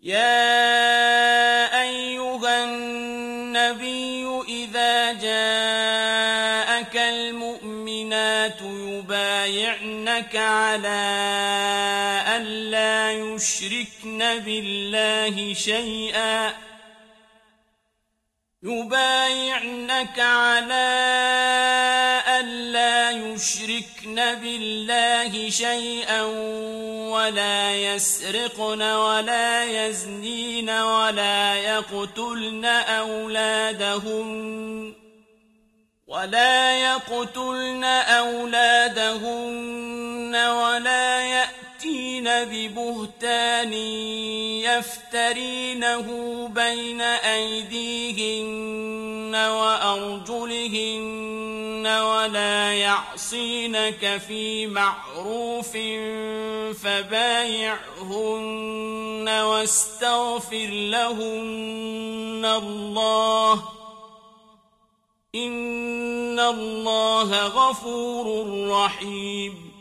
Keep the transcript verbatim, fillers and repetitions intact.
يا أيها النبي إذا جاءك المؤمنات يبايعنك على أن لا يشركن بالله شيئا يبايعنك على ألا يشركن بالله شيئا ولا يسرقن ولا يزنين ولا يقتلن أولادهن ولا يقتلن أولادهن ولا يأتين ببهتان يفترينه بين أيديهن وأرجلهن ولا يعصينك في معروف فبايعهن واستغفر لهن الله إن الله غفور رحيم.